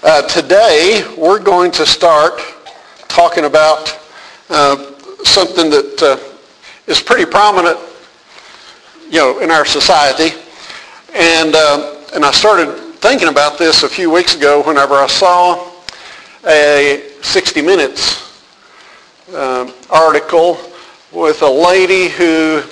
Today, we're going to start talking about something that is pretty prominent, in our society. And I started thinking about this a few weeks ago whenever I saw a 60 Minutes article with a lady who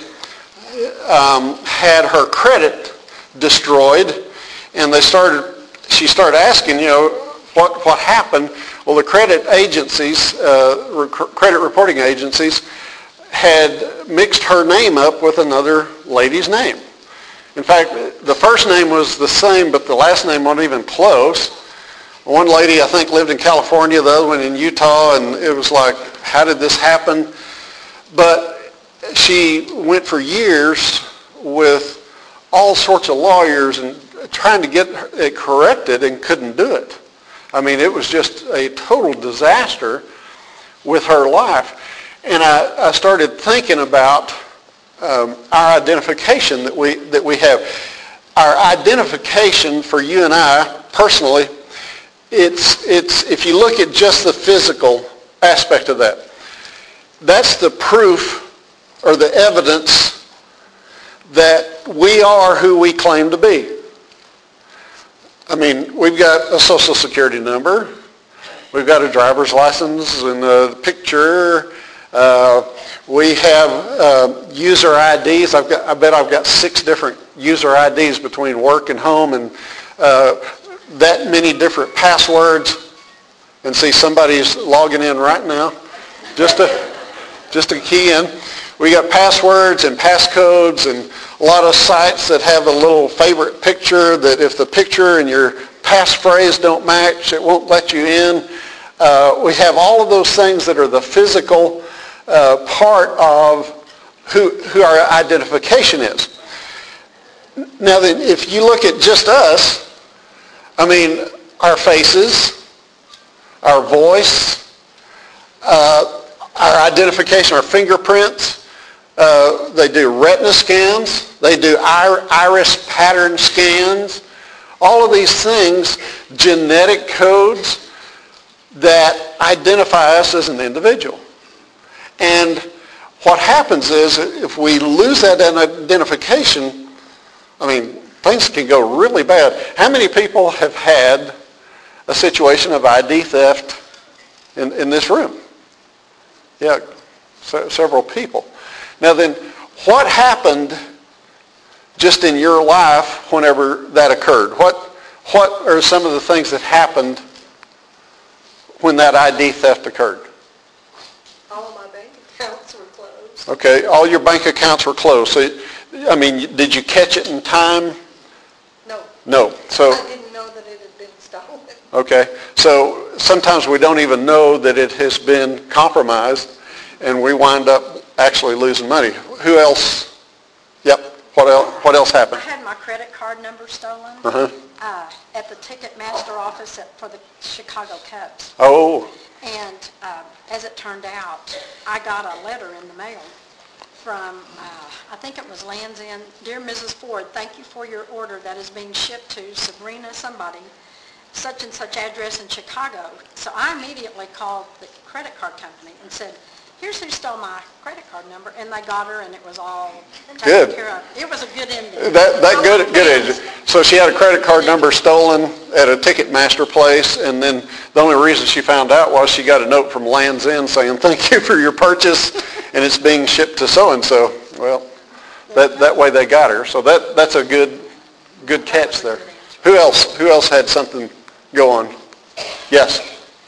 had her credit destroyed, and she started asking, what happened? Well, the credit agencies, credit reporting agencies, had mixed her name up with another lady's name. In fact, the first name was the same, but the last name wasn't even close. One lady, I think, lived in California, the other one in Utah, and it was like, how did this happen? But she went for years with all sorts of lawyers and trying to get it corrected and couldn't do it. I mean, it was just a total disaster with her life. And I started thinking about our identification that we have. Our identification for you and I personally, it's if you look at just the physical aspect of that, that's the proof or the evidence that we are who we claim to be. I mean, we've got a social security number. We've got a driver's license and a picture. We have user IDs. I bet I've got 6 different user IDs between work and home, and that many different passwords. And see, somebody's logging in right now. Just to key in. We got passwords and passcodes and a lot of sites that have a little favorite picture that if the picture and your passphrase don't match, it won't let you in. We have all of those things that are the physical part of who our identification is. Now, then, if you look at just us, I mean, our faces, our voice, our identification, our fingerprints, they do retina scans. They do iris pattern scans. All of these things, genetic codes that identify us as an individual. And what happens is if we lose that identification, I mean, things can go really bad. How many people have had a situation of ID theft in this room? Yeah, several people. Now then, what happened just in your life whenever that occurred? What are some of the things that happened when that ID theft occurred? All of my bank accounts were closed. Okay, all your bank accounts were closed. So, I mean, did you catch it in time? No. No. So I didn't know that it had been stolen. Okay, so sometimes we don't even know that it has been compromised, and we wind up actually losing money. Who else? Yep. What else happened? I had my credit card number stolen at the Ticketmaster office for the Chicago Cubs. Oh. And as it turned out, I got a letter in the mail from, I think it was Lands End. Dear Mrs. Ford, thank you for your order that is being shipped to Sabrina somebody, such and such address in Chicago. So I immediately called the credit card company and said, here's who stole my credit card number, and they got her, and it was all taken care of. It was a good ending. Good ending. So she had a credit card number stolen at a Ticketmaster place, and then the only reason she found out was she got a note from Lands End saying, thank you for your purchase, and it's being shipped to so-and-so. Well, that way they got her. So that's a good catch there. Who else had something go on? Yes?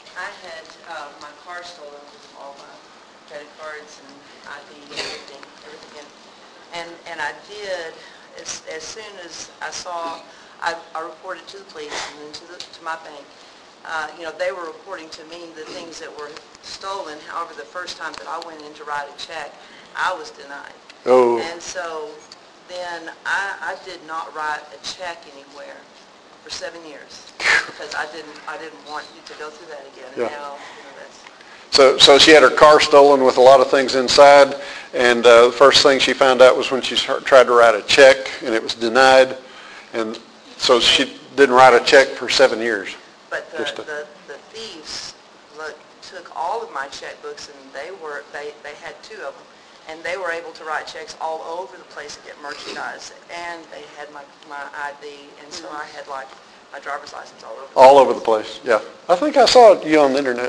And I did, as soon as I saw, I reported to the police and then to my bank. They were reporting to me the things that were stolen. However, the first time that I went in to write a check, I was denied. Oh. And so then I did not write a check anywhere for 7 years because I didn't want you to go through that again. And now, that's... So she had her car stolen with a lot of things inside, and the first thing she found out was when she tried to write a check, and it was denied, and so she didn't write a check for 7 years. But the thieves took all of my checkbooks, and they had two of them, and they were able to write checks all over the place and get merchandise, and they had my ID, and so I had like my driver's license all over. All over the place, yeah. I think I saw you on the internet.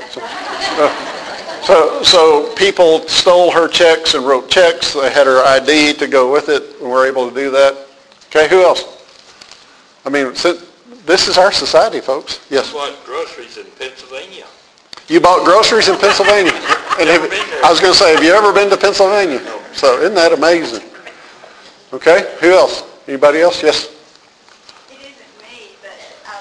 So people stole her checks and wrote checks. They had her ID to go with it, and were able to do that. Okay, who else? I mean, this is our society, folks. Yes. I bought groceries in Pennsylvania. You bought groceries in Pennsylvania? And I was going to say, have you ever been to Pennsylvania? No. So isn't that amazing? Okay, who else? Anybody else? Yes. It isn't me, but a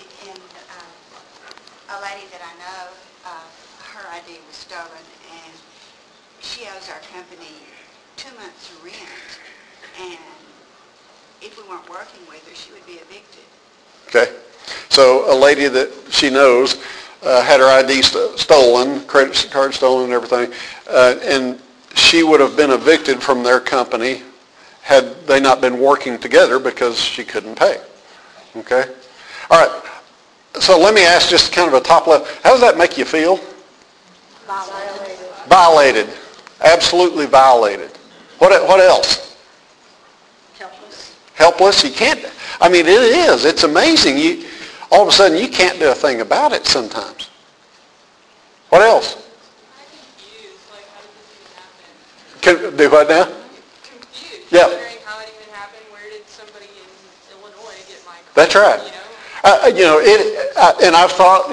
lady that I know, her ID was stolen, and she owes our company 2 months rent, and if we weren't working with her, she would be evicted. Okay, so a lady that she knows had her ID stolen, credit card stolen and everything, and she would have been evicted from their company had they not been working together because she couldn't pay. Okay? All right, so let me ask just kind of a top level, how does that make you feel? Violated. Violated. Absolutely violated. What else? Helpless. Helpless? You can't, I mean, it is. It's amazing. All of a sudden, you can't do a thing about it sometimes. What else? Confused, like how did this even happen? Do what now? Confused. Yeah. Wondering how it even happened. Where did somebody in Illinois get my card? That's right. And I've thought,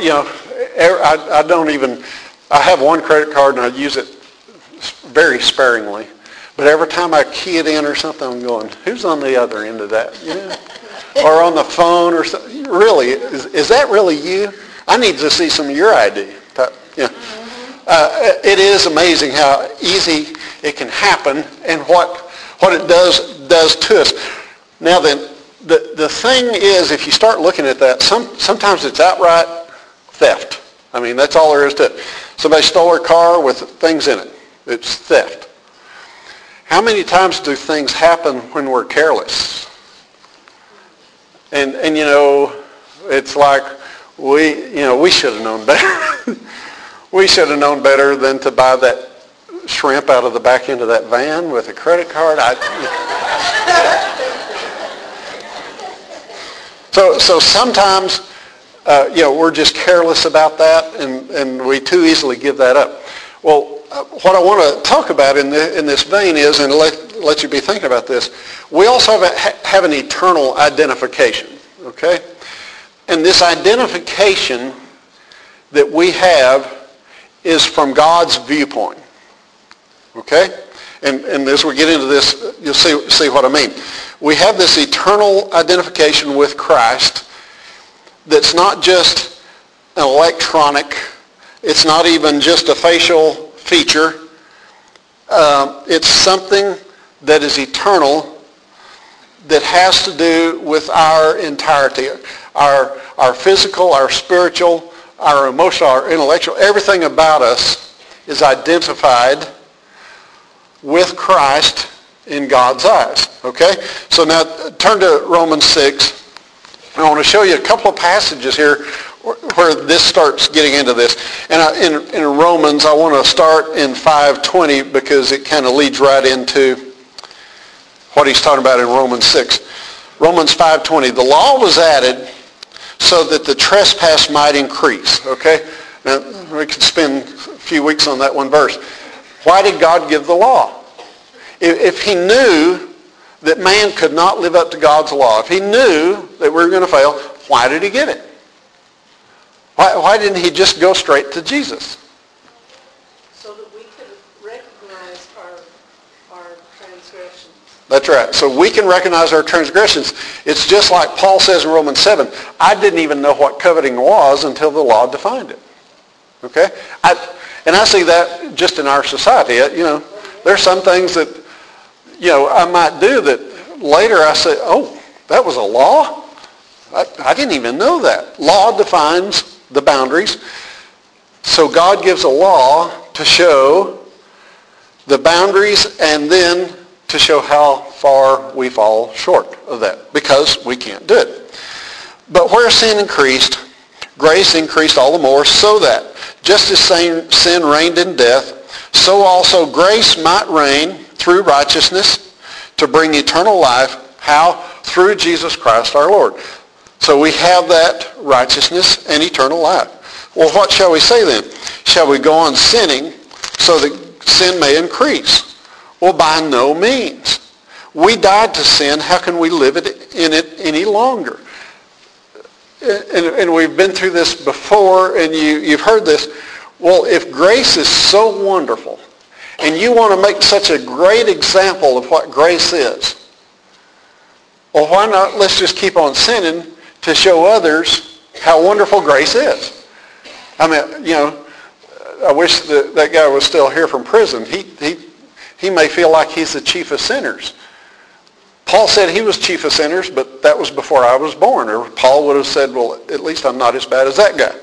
I have one credit card and I use it very sparingly. But every time I key it in or something, I'm going, who's on the other end of that? Or on the phone or something. Really, is that really you? I need to see some of your ID. It is amazing how easy it can happen and what it does to us. Now then, the thing is, if you start looking at that, sometimes it's outright theft. I mean, that's all there is to it. Somebody stole her car with things in it. It's theft. How many times do things happen when we're careless? And it's like we should have known better. We should have known better than to buy that shrimp out of the back end of that van with a credit card. So sometimes, we're just careless about that, and we too easily give that up. Well, what I want to talk about in this vein is, and let you be thinking about this, we also have an eternal identification, okay? And this identification that we have is from God's viewpoint, okay? And as we get into this, you'll see what I mean. We have this eternal identification with Christ that's not just an electronic, it's not even just a facial feature. It's something that is eternal that has to do with our entirety, our physical, our spiritual, our emotional, our intellectual, everything about us is identified with Christ in God's eyes. Okay? So now turn to Romans 6. I want to show you a couple of passages here where this starts getting into this. And in Romans, I want to start in 5:20 because it kind of leads right into what he's talking about in Romans 6. Romans 5:20, the law was added so that the trespass might increase. Okay? Now, we could spend a few weeks on that one verse. Why did God give the law? If he knew that man could not live up to God's law, if he knew that we were going to fail, why did he give it? Why didn't he just go straight to Jesus? So that we can recognize our transgressions. That's right. So we can recognize our transgressions. It's just like Paul says in Romans 7, I didn't even know what coveting was until the law defined it. Okay? And I see that just in our society. There's some things that, I might do that later I say, oh, that was a law? I didn't even know that. Law defines the boundaries. So God gives a law to show the boundaries and then to show how far we fall short of that because we can't do it. But where sin increased, grace increased all the more, so that, just as sin reigned in death, so also grace might reign through righteousness to bring eternal life. How? Through Jesus Christ our Lord. So we have that righteousness and eternal life. Well, what shall we say then? Shall we go on sinning so that sin may increase? Well, by no means. We died to sin. How can we live in it any longer? And we've been through this before, and you've heard this. Well, if grace is so wonderful, and you want to make such a great example of what grace is, well, why not let's just keep on sinning to show others how wonderful grace is? I mean, I wish that guy was still here from prison. He may feel like he's the chief of sinners. Paul said he was chief of sinners, but that was before I was born. Or Paul would have said, well, at least I'm not as bad as that guy.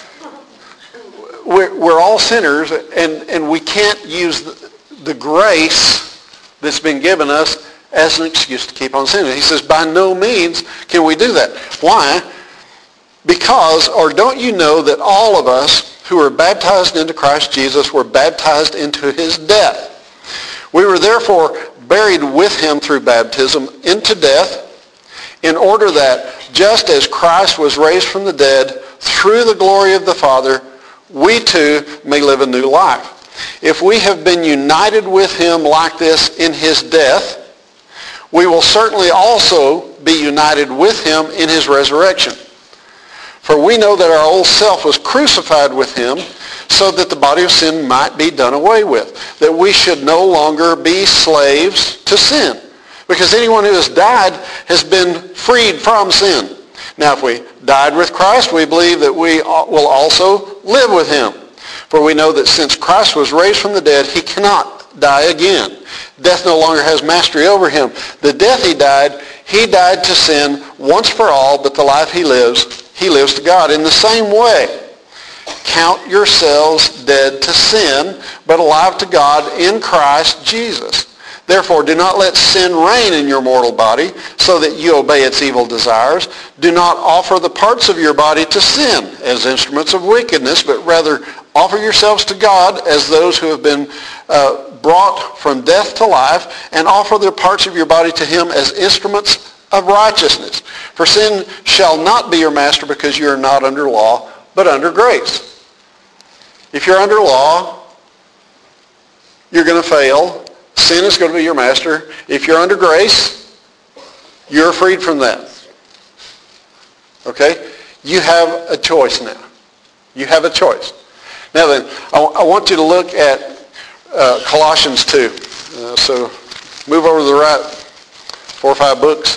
We're all sinners, and we can't use the grace that's been given us as an excuse to keep on sinning. He says, by no means can we do that. Why? Because, or don't you know that all of us who were baptized into Christ Jesus were baptized into his death? We were therefore buried with him through baptism into death, in order that, just as Christ was raised from the dead through the glory of the Father, we too may live a new life. If we have been united with him like this in his death, we will certainly also be united with him in his resurrection. For we know that our old self was crucified with him, so that the body of sin might be done away with, that we should no longer be slaves to sin. Because anyone who has died has been freed from sin. Now, if we died with Christ, we believe that we will also live with him. For we know that since Christ was raised from the dead, he cannot die again. Death no longer has mastery over him. The death he died to sin once for all, but the life he lives to God. In the same way, count yourselves dead to sin, but alive to God in Christ Jesus. Therefore, do not let sin reign in your mortal body, so that you obey its evil desires. Do not offer the parts of your body to sin as instruments of wickedness, but rather offer yourselves to God as those who have been brought from death to life, and offer the parts of your body to him as instruments of righteousness. For sin shall not be your master, because you are not under law, but under grace. If you're under law, you're going to fail. Sin is going to be your master. If you're under grace, you're freed from that. Okay? You have a choice now. You have a choice. Now then, I want you to look at Colossians 2. So move over to the right 4 or 5 books.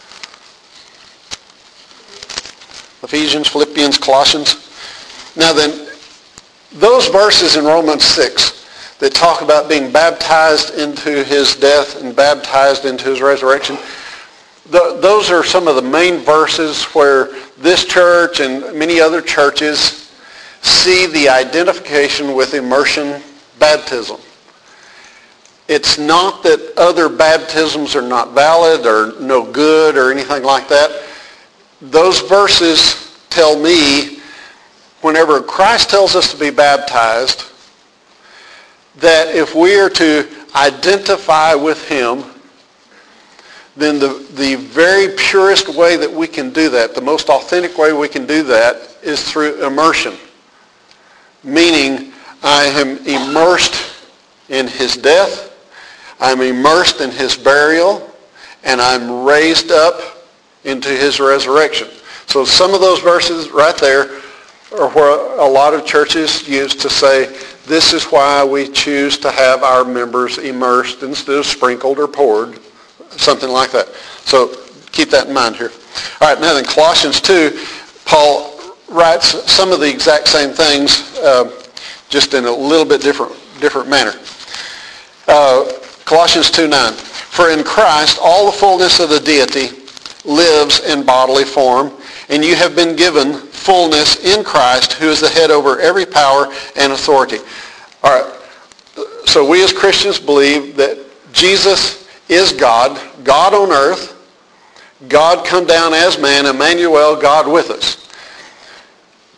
Ephesians, Philippians, Colossians. Now then, those verses in Romans 6 that talk about being baptized into his death and baptized into his resurrection, those are some of the main verses where this church and many other churches see the identification with immersion baptism. It's not that other baptisms are not valid or no good or anything like that. Those verses tell me, whenever Christ tells us to be baptized, that if we are to identify with him, then the very purest way that we can do that, the most authentic way we can do that, is through immersion. Meaning, I am immersed in his death, I'm immersed in his burial, and I'm raised up into his resurrection. So some of those verses right there are where a lot of churches use to say, this is why we choose to have our members immersed instead of sprinkled or poured, something like that. So keep that in mind here. All right, now in Colossians 2, Paul writes some of the exact same things, just in a little bit different manner. Colossians 2:9. For in Christ all the fullness of the deity lives in bodily form, and you have been given fullness in Christ, who is the head over every power and authority. All right, so we as Christians believe that Jesus is God, God on earth, God come down as man, Emmanuel, God with us.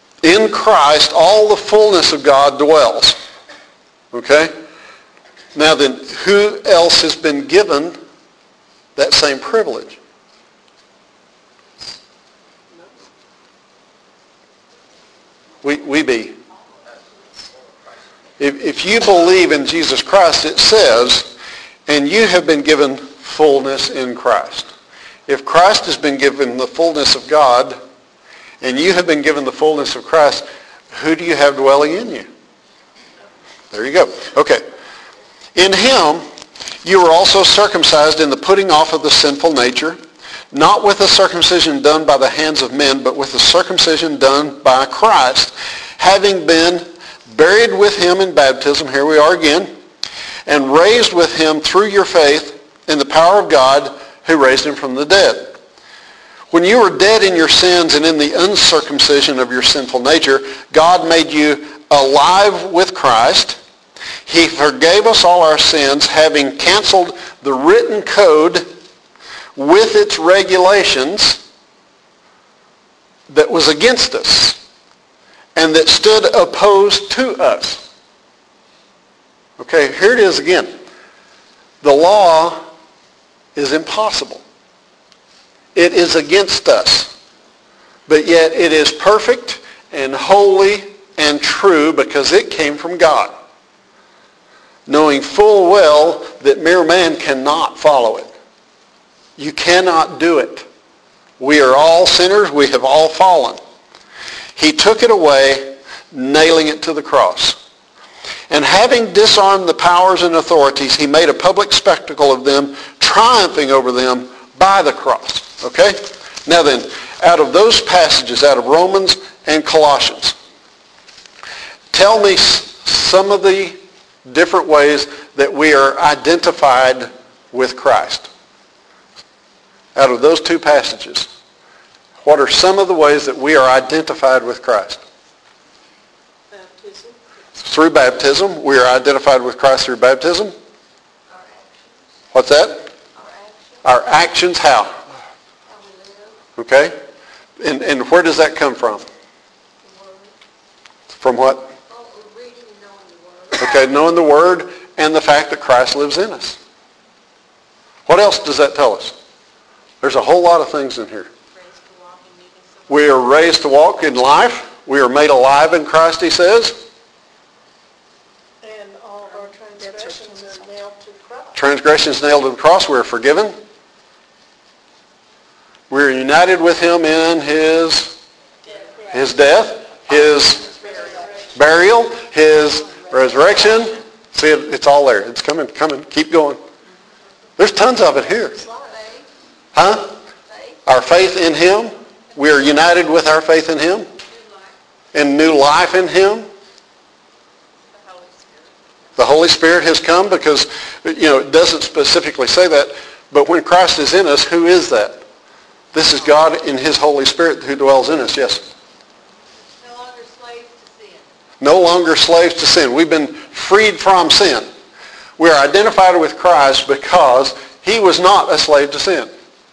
in Christ all the fullness of God dwells. Okay? Now then, who else has been given that same privilege? We be. If you believe in Jesus Christ, it says, and you have been given fullness in Christ. If Christ has been given the fullness of God, and you have been given the fullness of Christ, who do you have dwelling in you? There you go. Okay. In him, you were also circumcised in the putting off of the sinful nature, not with a circumcision done by the hands of men, but with a circumcision done by Christ, having been buried with him in baptism, here we are again, and raised with him through your faith in the power of God who raised him from the dead. When you were dead in your sins and in the uncircumcision of your sinful nature, God made you alive with Christ. He forgave us all our sins, having canceled the written code with its regulations that was against us and that stood opposed to us. Okay, here it is again. The law is impossible. It is against us. But yet it is perfect and holy and true because it came from God, knowing full well that mere man cannot follow it. You cannot do it. We are all sinners. We have all fallen. He took it away, nailing it to the cross. And having disarmed the powers and authorities, he made a public spectacle of them, triumphing over them by the cross. Okay? Now then, out of those passages, out of Romans and Colossians, tell me some of the different ways that we are identified with Christ. Out of those two passages, what are some of the ways that we are identified with Christ? Baptism. Through baptism. We are identified with Christ through baptism. What's that? Our actions. How? Okay. And where does that come from? From what? Okay, knowing the Word and the fact that Christ lives in us. What else does that tell us? There's a whole lot of things in here. We are raised to walk in life. We are made alive in Christ, he says. And all of our transgressions are nailed to the cross. Transgressions nailed to the cross. We are forgiven. We are united with him in his death, his burial, his resurrection. See, it's all there. It's coming. Keep going. There's tons of it here. Huh? Our faith in him. We are united with our faith in him. And new life in him. The Holy Spirit has come because, it doesn't specifically say that, but when Christ is in us, who is that? This is God in his Holy Spirit who dwells in us. Yes? No longer slaves to sin. No longer slaves to sin. We've been freed from sin. We are identified with Christ because he was not a slave to sin.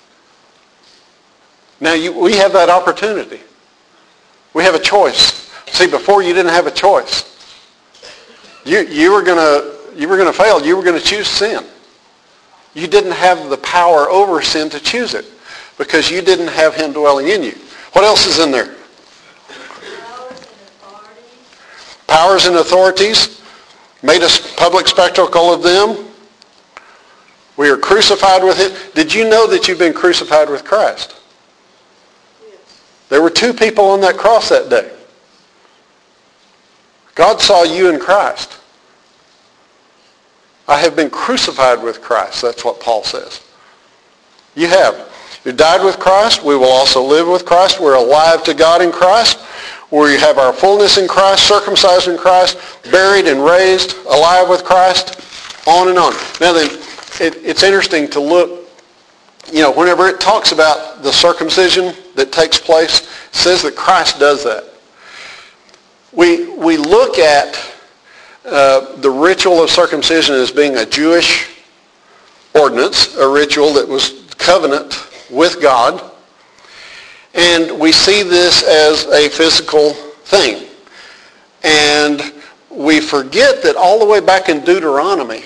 Now we have that opportunity. We have a choice. See, before you didn't have a choice. You were gonna fail. You were gonna choose sin. You didn't have the power over sin to choose it because you didn't have him dwelling in you. What else is in there? Powers and authorities. Made a public spectacle of them. We are crucified with him. Did you know that you've been crucified with Christ? There were two people on that cross that day. God saw you in Christ. I have been crucified with Christ. That's what Paul says. You have. You died with Christ. We will also live with Christ. We're alive to God in Christ. We have our fullness in Christ, circumcised in Christ, buried and raised, alive with Christ, on and on. Now then, it's interesting to look, whenever it talks about the circumcision that takes place, it says that Christ does that. We look at the ritual of circumcision as being a Jewish ordinance, a ritual that was covenant with God, and we see this as a physical thing. And we forget that all the way back in Deuteronomy,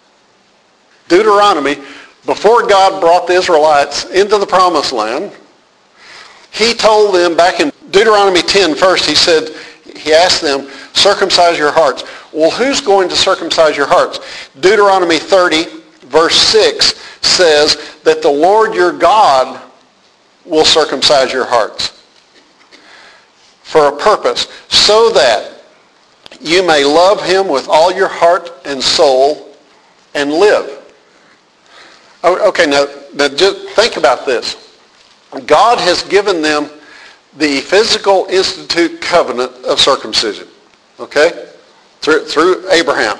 before God brought the Israelites into the promised land, he told them back in Deuteronomy 10 first, he asked them, circumcise your hearts. Well, who's going to circumcise your hearts? Deuteronomy 30, verse 6 says that the Lord your God will circumcise your hearts for a purpose, so that you may love him with all your heart and soul and live. Okay, now just think about this. God has given them the physical institute covenant of circumcision, okay, through Abraham.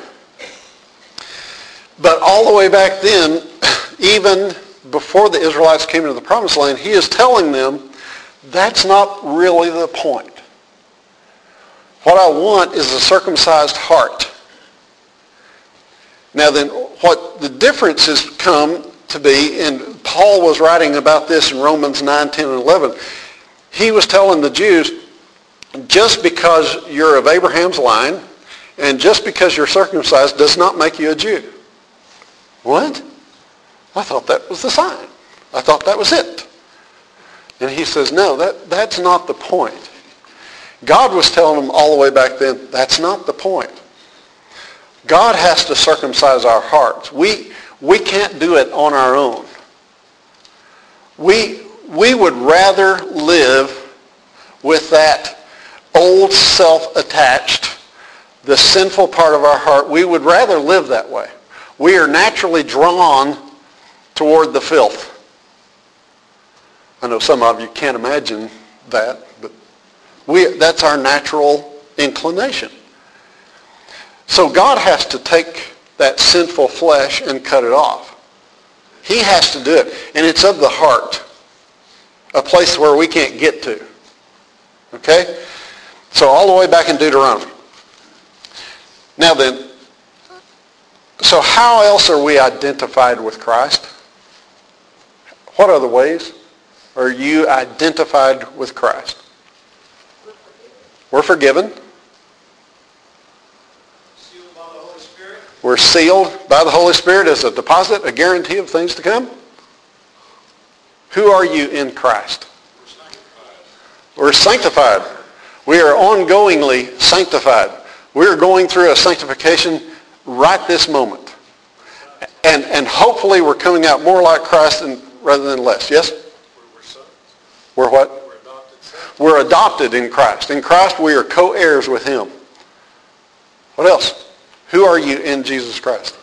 But all the way back then, even before the Israelites came into the promised land, he is telling them that's not really the point. What I want is a circumcised heart. Now then, what the difference has come to be, and Paul was writing about this in Romans 9, 10, and 11, he was telling the Jews, just because you're of Abraham's line and just because you're circumcised does not make you a Jew. What? I thought that was the sign. I thought that was it. And he says, no, that's not the point. God was telling them all the way back then, that's not the point. God has to circumcise our hearts. We can't do it on our own. We would rather live with that old self-attached, the sinful part of our heart. We would rather live that way. We are naturally drawn toward the filth. I know some of you can't imagine that, but that's our natural inclination. So God has to take that sinful flesh and cut it off. He has to do it. And it's of the heart, a place where we can't get to. Okay? So all the way back in Deuteronomy. Now then, so how else are we identified with Christ? What other ways are you identified with Christ? We're forgiven. Sealed by the Holy Spirit. We're sealed by the Holy Spirit as a deposit, a guarantee of things to come. Who are you in Christ? We're sanctified. We are ongoingly sanctified. We're going through a sanctification right this moment. And hopefully we're coming out more like Christ rather than less. Yes? We're sons. We're what? We're adopted sons. We're adopted in Christ. In Christ we are co-heirs with him. What else? Who are you in Jesus Christ?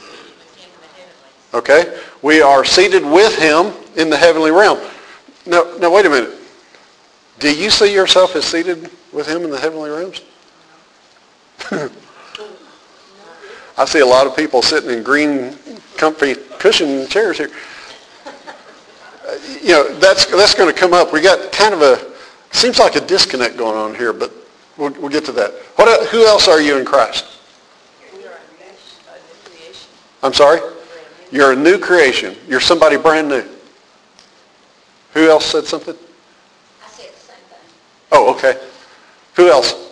Okay? We are seated with him in the heavenly realm. Now wait a minute. Do you see yourself as seated with him in the heavenly realms? I see a lot of people sitting in green, comfy cushion chairs here. You know, that's going to come up. We got kind of seems like a disconnect going on here, but we'll get to that. Who else are you in Christ? We are a new creation. I'm sorry? You're a new creation. You're somebody brand new. Who else said something? I said the same thing. Oh, okay. Who else?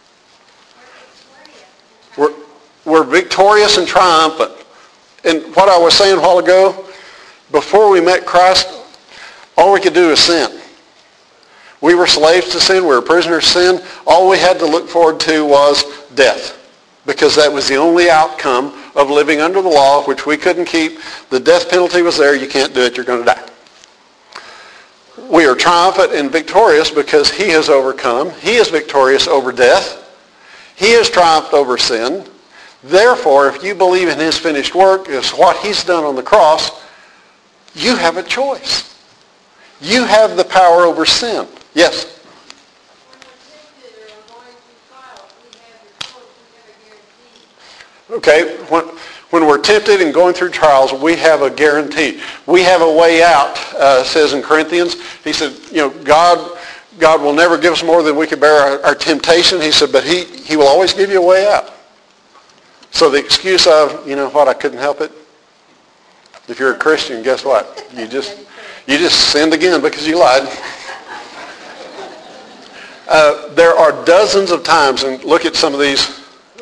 We're victorious and triumphant. And what I was saying a while ago, before we met Christ, all we could do was sin. We were slaves to sin. We were prisoners to sin. All we had to look forward to was death, because that was the only outcome of living under the law, which we couldn't keep. The death penalty was there. You can't do it. You're going to die. We are triumphant and victorious because he has overcome. He is victorious over death. He has triumphed over sin. Therefore, if you believe in his finished work, is what he's done on the cross, you have a choice. You have the power over sin. Yes? Okay, when we're tempted and going through trials, we have a guarantee. We have a way out, says in Corinthians. He said, God will never give us more than we can bear our temptation. He said, but he will always give you a way out. So the excuse of, I couldn't help it. If you're a Christian, guess what? You just sinned again because you lied. There are dozens of times, and look at some of these,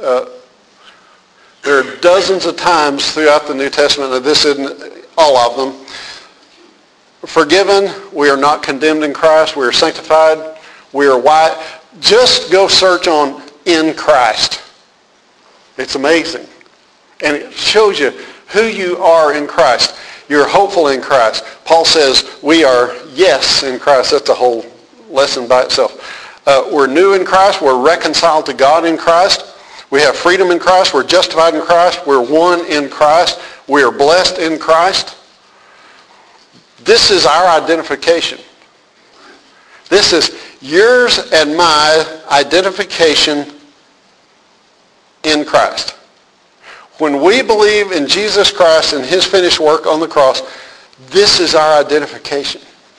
there are dozens of times throughout the New Testament, and this isn't all of them. Forgiven, we are not condemned in Christ, we are sanctified, we are white. Just go search on in Christ. It's amazing. And it shows you who you are in Christ. You're hopeful in Christ. Paul says we are yes in Christ. That's a whole lesson by itself. We're new in Christ. We're reconciled to God in Christ. We have freedom in Christ. We're justified in Christ. We're one in Christ. We are blessed in Christ. This is our identification. This is yours and my identification in Christ. When we believe in Jesus Christ and his finished work on the cross, this is our identification.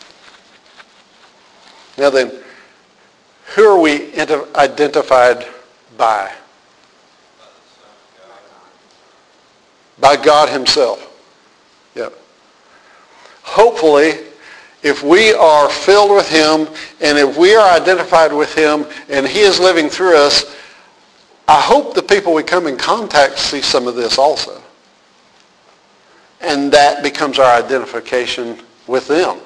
Now then, who are we identified by? By God himself. Yep. Hopefully, if we are filled with him and if we are identified with him and he is living through us, I hope the people we come in contact see some of this also. And that becomes our identification with them.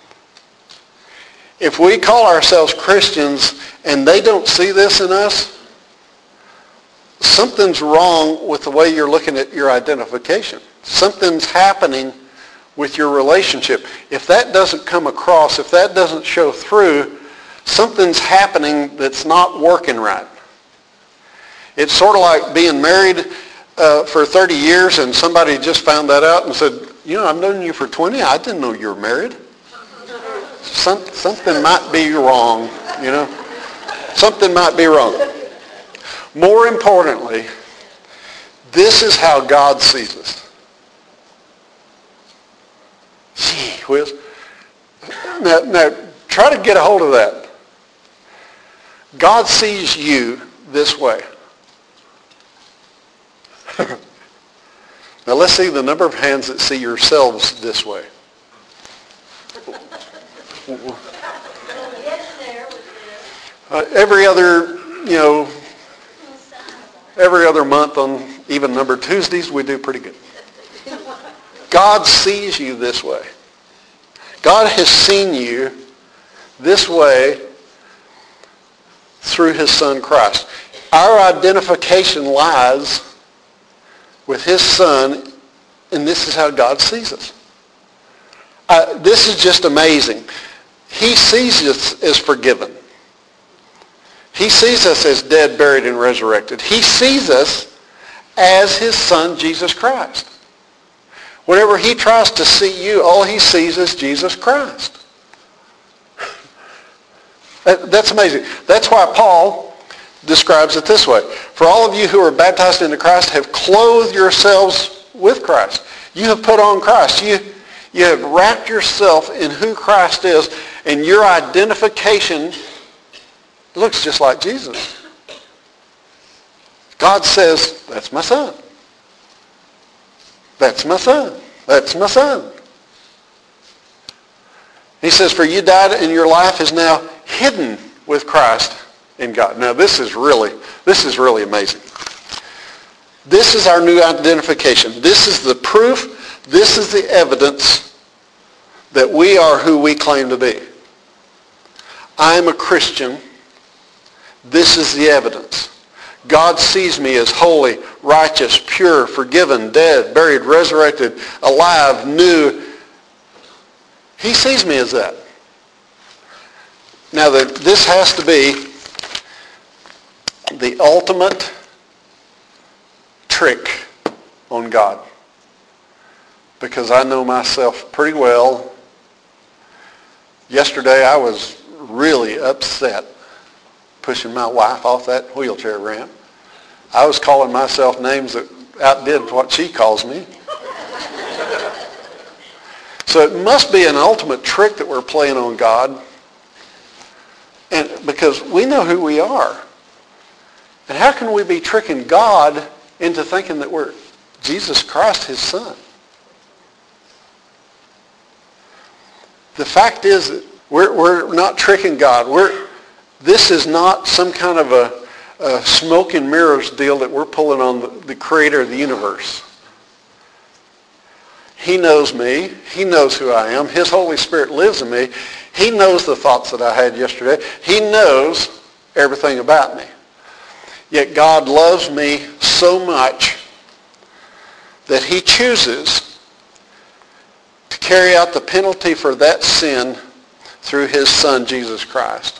If we call ourselves Christians and they don't see this in us, something's wrong with the way you're looking at your identification. Something's happening with your relationship. If that doesn't come across, if that doesn't show through, something's happening that's not working right. It's sort of like being married for 30 years and somebody just found that out and said, you know, I've known you for 20. I didn't know you were married. Something might be wrong, you know. Something might be wrong. More importantly, this is how God sees us. Gee whiz. Now, try to get a hold of that. God sees you this way. Now let's see the number of hands that see yourselves this way. Every other, every other month on even number Tuesdays, we do pretty good. God sees you this way. God has seen you this way through his Son Christ. Our identification lies with his Son, and this is how God sees us. This is just amazing. He sees us as forgiven. He sees us as dead, buried, and resurrected. He sees us as his Son, Jesus Christ. Whenever he tries to see you, all he sees is Jesus Christ. That's amazing. That's why Paul describes it this way. For all of you who are baptized into Christ have clothed yourselves with Christ. You have put on Christ. You have wrapped yourself in who Christ is, and your identification looks just like Jesus. God says, that's my Son. That's my Son. That's my Son. He says, for you died and your life is now hidden with Christ in God. Now this is really amazing. This is our new identification. This is the proof. This is the evidence that we are who we claim to be. I am a Christian. This is the evidence. God sees me as holy, righteous, pure, forgiven, dead, buried, resurrected, alive, new. He sees me as that. Now, this has to be the ultimate trick on God, because I know myself pretty well. Yesterday, I was really upset pushing my wife off that wheelchair ramp. I was calling myself names that outdid what she calls me. So it must be an ultimate trick that we're playing on God, and because we know who we are. And how can we be tricking God into thinking that we're Jesus Christ, his Son? The fact is that we're not tricking God. This is not some kind of a smoke and mirrors deal that we're pulling on the creator of the universe. He knows me. He knows who I am. His Holy Spirit lives in me. He knows the thoughts that I had yesterday. He knows everything about me. Yet God loves me so much that he chooses to carry out the penalty for that sin through his Son, Jesus Christ.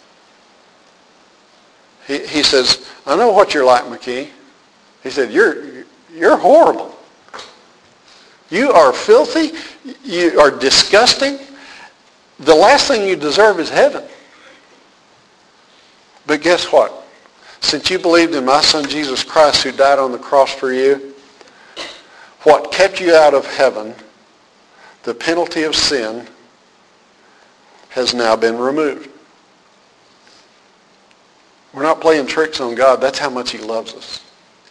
He says, I know what you're like, McKee. He said, you're horrible. You are filthy. You are disgusting. The last thing you deserve is heaven. But guess what? Since you believed in my Son, Jesus Christ, who died on the cross for you, what kept you out of heaven, the penalty of sin, has now been removed. We're not playing tricks on God. That's how much he loves us.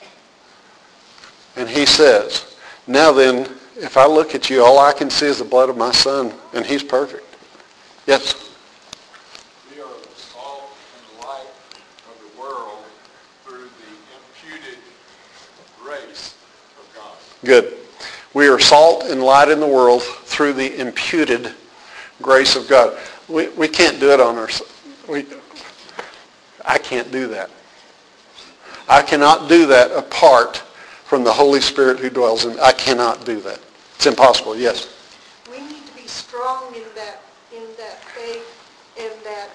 And he says, now then, if I look at you, all I can see is the blood of my Son, and he's perfect. Yes? We are the salt and light of the world through the imputed grace of God. Good. We are salt and light in the world through the imputed grace of God. We can't do it on ourselves. I can't do that. I cannot do that apart from the Holy Spirit who dwells in me. I cannot do that. It's impossible. Yes? We need to be strong in that faith, in that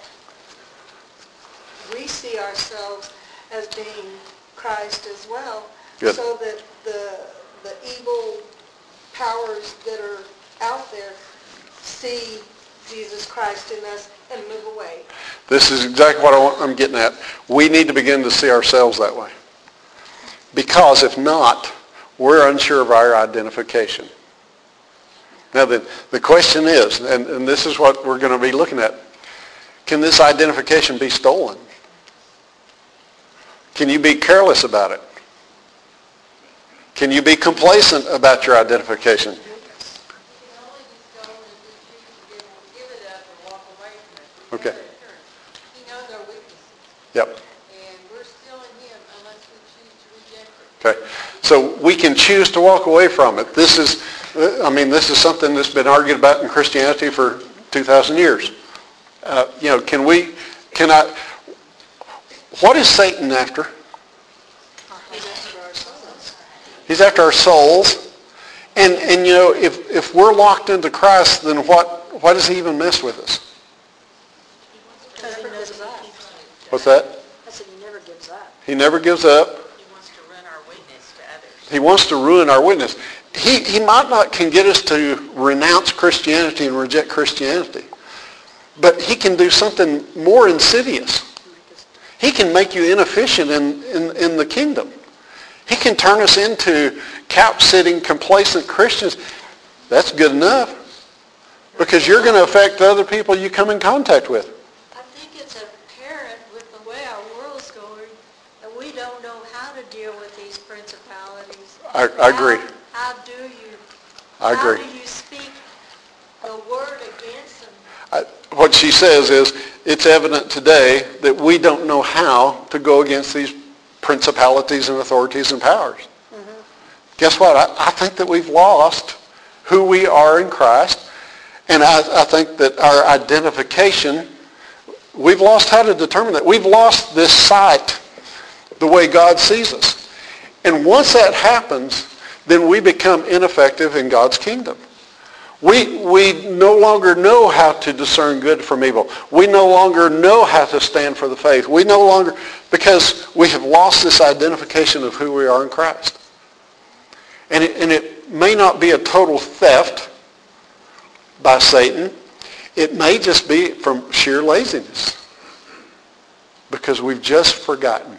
we see ourselves as being Christ as well. Good. So that the evil powers that are out there see Jesus Christ in us and move away. This is exactly what I'm getting at. We need to begin to see ourselves that way. Because if not, we're unsure of our identification. Now the question is, and this is what we're going to be looking at, can this identification be stolen? Can you be careless about it? Can you be complacent about your identification? Okay. He knows our weaknesses, Yep. and we're still in him unless we choose to reject it. Okay. So we can choose to walk away from it. This is something that's been argued about in Christianity for 2,000 years. What is Satan after? He's after our souls. And if we're locked into Christ, then why does he even mess with us? Because he knows that. What's that? I said he never gives up. He never gives up. He wants to ruin our witness to others. He wants to ruin our witness. He might not can get us to renounce Christianity and reject Christianity. But he can do something more insidious. He can make you inefficient in the kingdom. He can turn us into couch-sitting, complacent Christians. That's good enough. Because you're going to affect the other people you come in contact with. I think it's apparent with the way our world's going that we don't know how to deal with these principalities. I agree. How do you? I agree. How do you speak the word against them? What she says is, it's evident today that we don't know how to go against these principalities and authorities and powers. Mm-hmm. Guess what? I think that we've lost who we are in Christ. And I think that our identification, we've lost how to determine that. We've lost this sight, the way God sees us. And once that happens, then we become ineffective in God's kingdom. We no longer know how to discern good from evil. We no longer know how to stand for the faith. We no longer, because we have lost this identification of who we are in Christ. And it may not be a total theft by Satan. It may just be from sheer laziness. Because we've just forgotten.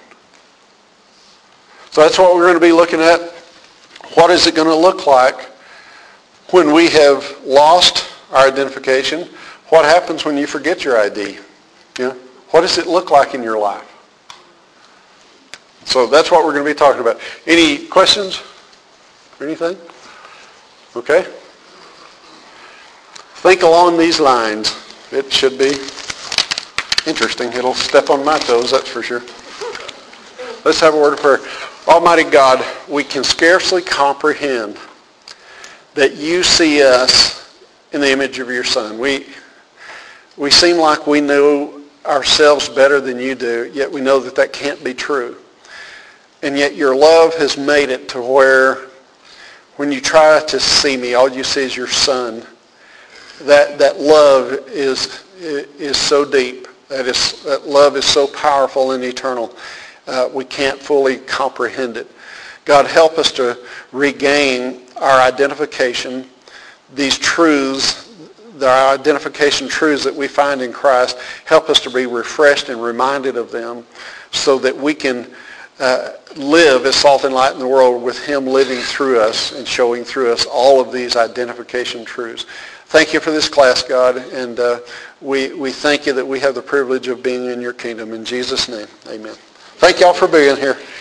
So that's what we're going to be looking at. What is it going to look like when we have lost our identification? What happens when you forget your ID? What does it look like in your life? So that's what we're going to be talking about. Any questions or anything? Okay. Think along these lines. It should be Interesting. It'll step on my toes, that's for sure. Let's have a word of prayer. Almighty God, we can scarcely comprehend that you see us in the image of your Son. We seem like we know ourselves better than you do, yet we know that that can't be true. And yet your love has made it to where when you try to see me, all you see is your Son. That love is so deep. That love is so powerful and eternal. We can't fully comprehend it. God, help us to regain our identification, these truths, our identification truths that we find in Christ. Help us to be refreshed and reminded of them so that we can live as salt and light in the world with him living through us and showing through us all of these identification truths. Thank you for this class, God, and we thank you that we have the privilege of being in your kingdom. In Jesus' name, amen. Thank y'all for being here.